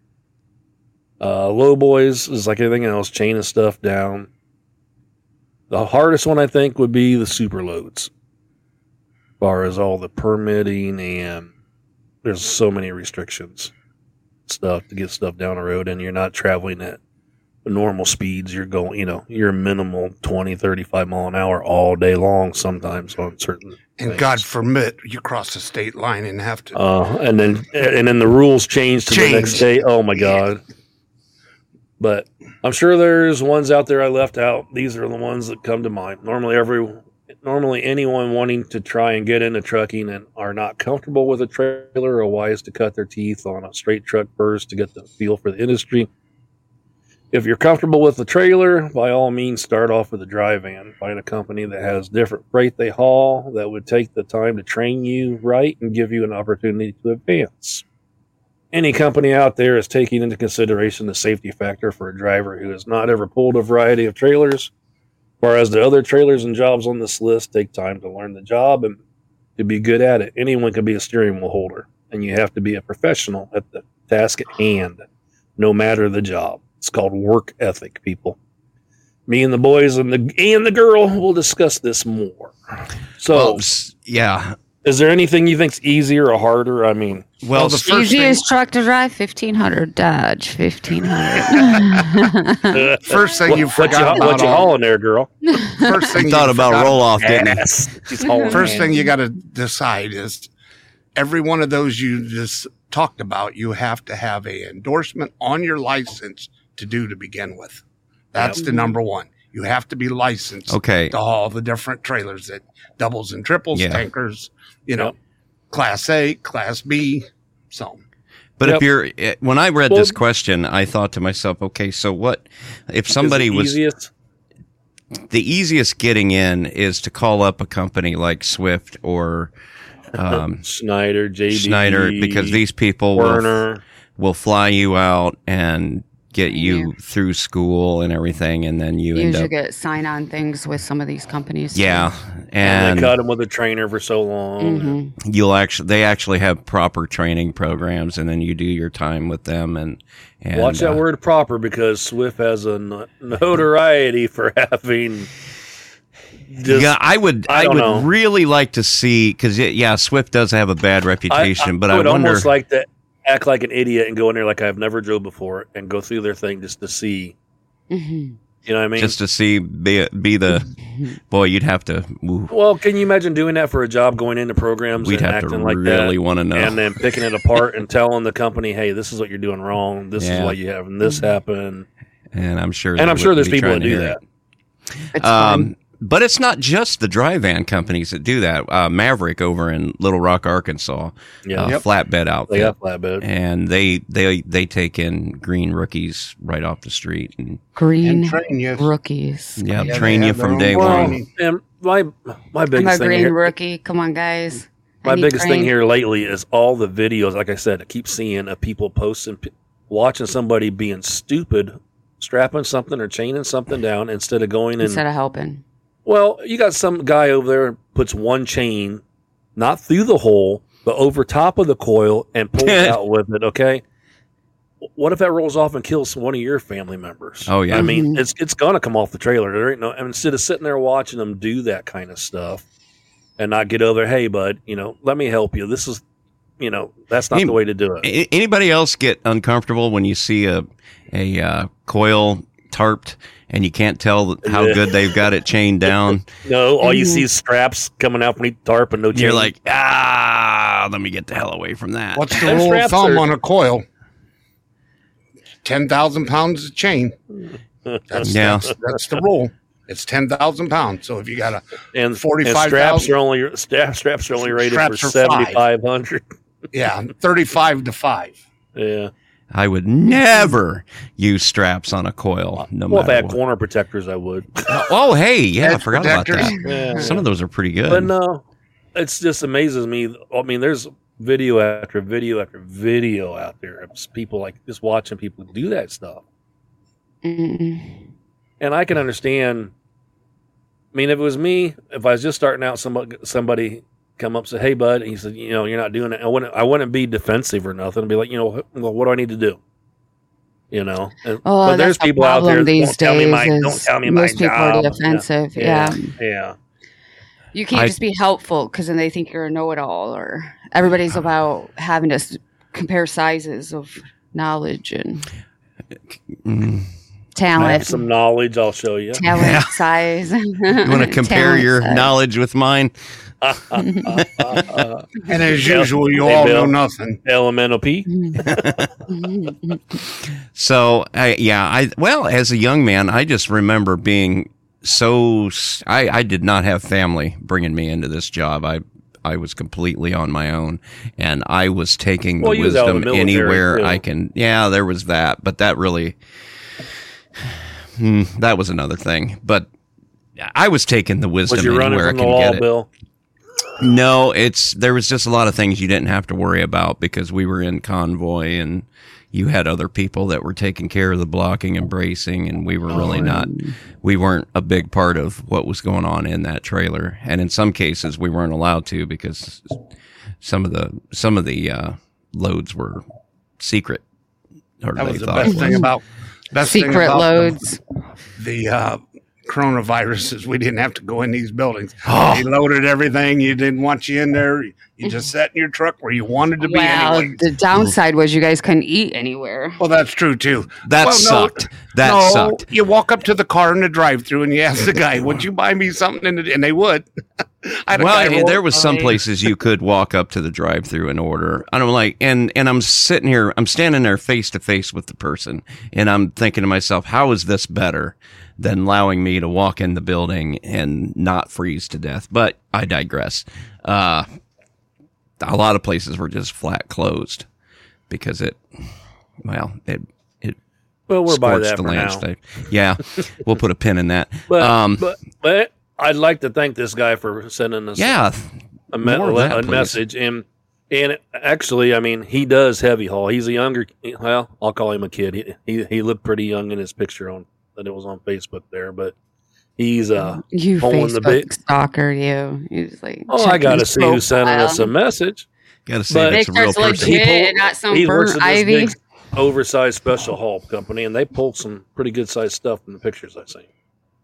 Low boys is like anything else, chaining stuff down. The hardest one, I think, would be the super loads. As far as all the permitting, and there's so many restrictions, stuff to get stuff down the road, and you're not traveling at normal speeds. You're going, you're minimal 20, 35 mile an hour all day long sometimes on certain And things. God forbid you cross the state line and have to. And then the rules change to the next day. Oh my God. But I'm sure there's ones out there I left out. These are the ones that come to mind. Normally anyone wanting to try and get into trucking and are not comfortable with a trailer are wise to cut their teeth on a straight truck first to get the feel for the industry. If you're comfortable with the trailer, by all means, start off with a dry van. Find a company that has different freight they haul that would take the time to train you right and give you an opportunity to advance. Any company out there is taking into consideration the safety factor for a driver who has not ever pulled a variety of trailers, whereas the other trailers and jobs on this list take time to learn the job and to be good at it. Anyone can be a steering wheel holder, and you have to be a professional at the task at hand, no matter the job. It's called work ethic, people. Me and the boys and the girl will discuss this more. So, yeah. Is there anything you think's easier or harder? I mean, Well, the first Easiest truck to drive, 1500 Dodge, 1500. First thing you forgot what you hauling there, girl? First thing Thought about roll off, didn't he? Yes. She's hauling First ass. thing you got to decide is every one of those you just talked about, you have to have a endorsement on your license to do to begin with. That's the number one. You have to be licensed to haul the different trailers that doubles and triples, tankers, Class A, Class B, so. But if you're, when I read this question, I thought to myself, okay, so what if somebody the easiest getting in is to call up a company like Swift or Schneider, JB, Schneider, because these people will fly you out and get you through school and everything, and then you end up get sign-on things with some of these companies. and they cut them with a trainer for so long. They actually have proper training programs, and then you do your time with them. And watch that word proper, because Swift has a notoriety for having. I would really like to see, because Swift does have a bad reputation, but I would wonder, almost like to act like an idiot and go in there like I've never drove before and go through their thing just to see. You know what I mean? Just to see, be the boy. You'd have to. Ooh. Well, can you imagine doing that for a job, going into programs We'd and have to acting like really that, want to know, and then picking it apart and telling the company, "Hey, this is what you're doing wrong. This is why you having this happen." And I'm sure there's people that do that. It's fun. But it's not just the dry van companies that do that. Maverick over in Little Rock, Arkansas, flatbed outfit. They got flatbed, and they take in green rookies right off the street and green train you. rookies. train you from day one. And my biggest I'm a thing green here, rookie. Come on, guys. my biggest thing here lately is all the videos. Like I said, I keep seeing of people posting, watching somebody being stupid, strapping something or chaining something down instead of instead of helping. Well, you got some guy over there puts one chain, not through the hole, but over top of the coil and pulls out with it, okay? What if that rolls off and kills one of your family members? Oh, yeah. I mean, it's going to come off the trailer. There ain't no, and instead of sitting there watching them do that kind of stuff and not get over there, hey, bud, let me help you. This is, that's not the way to do it. Anybody else get uncomfortable when you see a coil tarped and you can't tell how good they've got it chained down? No, all you see is straps coming out from the tarp and no chain. You're like, let me get the hell away from that. What's the rule of thumb on a coil? 10,000 pounds of chain. That's the rule. It's 10,000 pounds. So if you got a 45 straps are only rated for 7,500. Yeah, 35 to 5. Yeah. I would never use straps on a coil. No Well, if I matter had what. corner protectors, I would. Oh, hey, yeah, I Edge forgot about that. protectors. Yeah. Some of those are pretty good. But no, it just amazes me. I mean, there's video after video after video out there of people like just watching people do that stuff. Mm-mm. And I can understand. I mean, if it was me, if I was just starting out, somebody come up and say, "Hey, bud," and he said, "You're not doing it." I wouldn't be defensive or nothing. I'd be like, well, what do I need to do? And, but there's that's the people out there problem that these don't tell me days don't is tell me my most people job. are defensive. Yeah. Yeah. You can't just be helpful because then they think you're a know-it-all, or everybody's about having to compare sizes of knowledge and Mm. I have talent. some knowledge. I'll show you. Talent, size. You want to compare your knowledge with mine? And as usual, you Hey, all Bill. know nothing. Elemental P. So, as a young man, I just remember being I did not have family bringing me into this job. I was completely on my own, and I was taking the You was out of wisdom the military, anywhere too. I can. Yeah, there was that, but that really, that was another thing. But I was taking the wisdom Was you running anywhere I from the can wall, get it. Bill? No, there was just a lot of things you didn't have to worry about because we were in convoy and you had other people that were taking care of the blocking and bracing, and we were really we weren't a big part of what was going on in that trailer. And in some cases we weren't allowed to because some of the loads were secret. Or That they was the thought best it thing was. about Secret loads. the coronavirus is we didn't have to go in these buildings. Oh. They loaded everything. You didn't want you in there. You just sat in your truck where you wanted to be Well, anyway. the downside was you guys couldn't eat anywhere. Well, that's true too. That Well, sucked. That sucked. You walk up to the car in the drive-through and you ask the guy, "Would you buy me something?" And they would. I had a guy Well, roll- there was some places you could walk up to the drive-through and order. I don't like, and I'm sitting here, I'm standing there face to face with the person, and I'm thinking to myself, how is this better than allowing me to walk in the building and not freeze to death? But I digress. A lot of places were just flat closed because it Well, we're by scorched that the for now. landscape. Yeah, we'll put a pin in that. But I'd like to thank this guy for sending us Yeah, a more of that, please. message. And actually, I mean, he does heavy haul. He's a younger, well, I'll call him a kid. He looked pretty young in his picture that it was on Facebook there, but he's You pulling the Facebook big. stalker, you. He's like, Oh, I checking got to his see who's sending us a profile. message. got to see But- if it's a real Picture's person. legit. He and not some he works burnt at this ivy. big, oversized special haul company, and they pulled some pretty good sized stuff from the pictures I seen.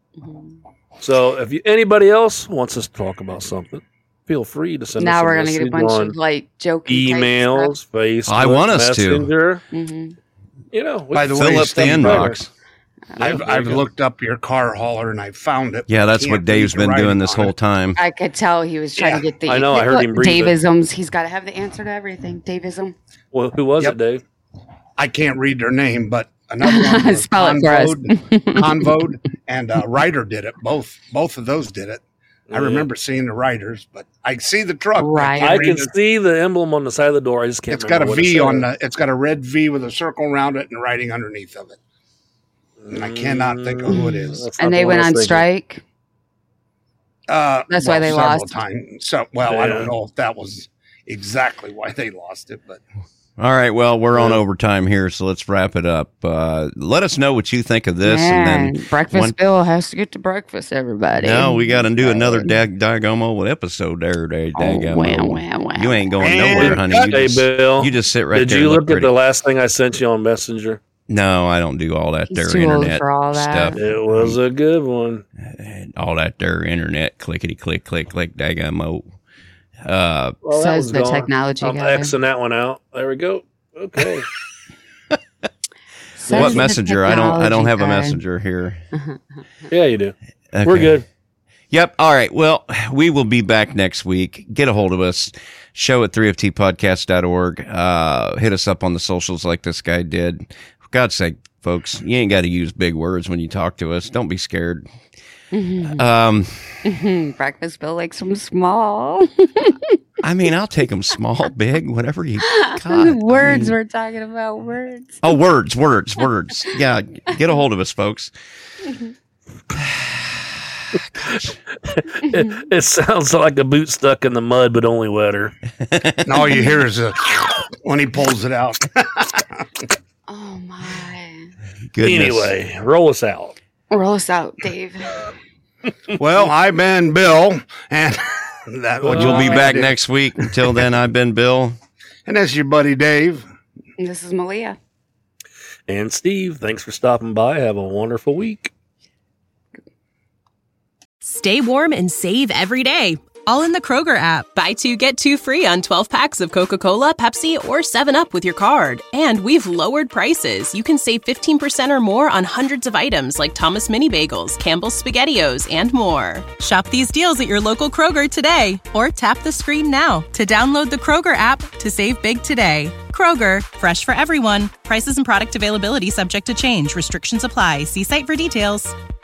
So if anybody else wants us to talk about something, feel free to send us Now a we're gonna get a message bunch on of like joking emails, Facebook, I want us to. Messenger. Mm-hmm. We By the can way, Fill up the stuff inbox. better. Yeah, I've there you go. looked up your car hauler and I found it. Yeah, that's Can't what Dave's read the been doing writing this on whole it. time. I could tell he was trying to get the. I know, I heard him breathe it. Daveisms. He's got to have the answer to everything. Daveism. Well, who was Yep. it, Dave? I can't read their name, but another one was Spell it for us. Convode and Ryder did it. Both of those did it. I Yeah. remember seeing the Riders, but I see the truck. Ryder. I can't can read it. see the emblem on the side of the door. I just can't. It's got a remember what it V said. on the. It's got a red V with a circle around it and writing underneath of it. And I cannot think of who it is. That's not And the they one went I was on thinking. strike. That's why they several lost. times. So, I Yeah. don't know if that was exactly why they lost it, but All right, well, we're on Yeah. overtime here, so let's wrap it up. Let us know what you think of this, Man, and then breakfast one- Bill has to get to breakfast, everybody. no, we got to do another Dagomo episode there, Dagomo. wow. You ain't going And nowhere, honey. You Hey, just, Bill. you just sit right Did there. you and look at pretty. the last thing I sent you on Messenger? No, I don't do all that He's there too old internet for all that. stuff. It was a good one. All that there internet clickety click click click Dagomo. Well, that Says was the gone. technology I'm guy. Xing that one out. There we go. Okay. Says What the messenger? I don't have a technology guy. messenger here. Yeah, you do. Okay. We're good. Yep. All right. Well, we will be back next week. Get a hold of us. Show at 3ftpodcast.org. Hit us up on the socials like this guy did. For God's sake, folks. You ain't got to use big words when you talk to us. Don't be scared. Breakfast Bill likes them small. I mean, I'll take them small, big, whatever you got. Words, we're talking about words. Oh, words. Yeah, get a hold of us, folks. It sounds like a boot stuck in the mud, but only wetter. And all you hear is when he pulls it out. Oh, my. Goodness. Anyway, roll us out. Roll us out, Dave. Well, I've been Bill, and that what You'll be want me back to do. next week. Until then, I've been Bill. And that's your buddy Dave. This is Malia. And Steve, thanks for stopping by. Have a wonderful week. Stay warm and save every day, all in the Kroger app. Buy 2, get 2 free on 12 packs of Coca-Cola, Pepsi, or 7-Up with your card. And we've lowered prices. You can save 15% or more on hundreds of items like Thomas Mini Bagels, Campbell's SpaghettiOs, and more. Shop these deals at your local Kroger today, or tap the screen now to download the Kroger app to save big today. Kroger, fresh for everyone. Prices and product availability subject to change. Restrictions apply. See site for details.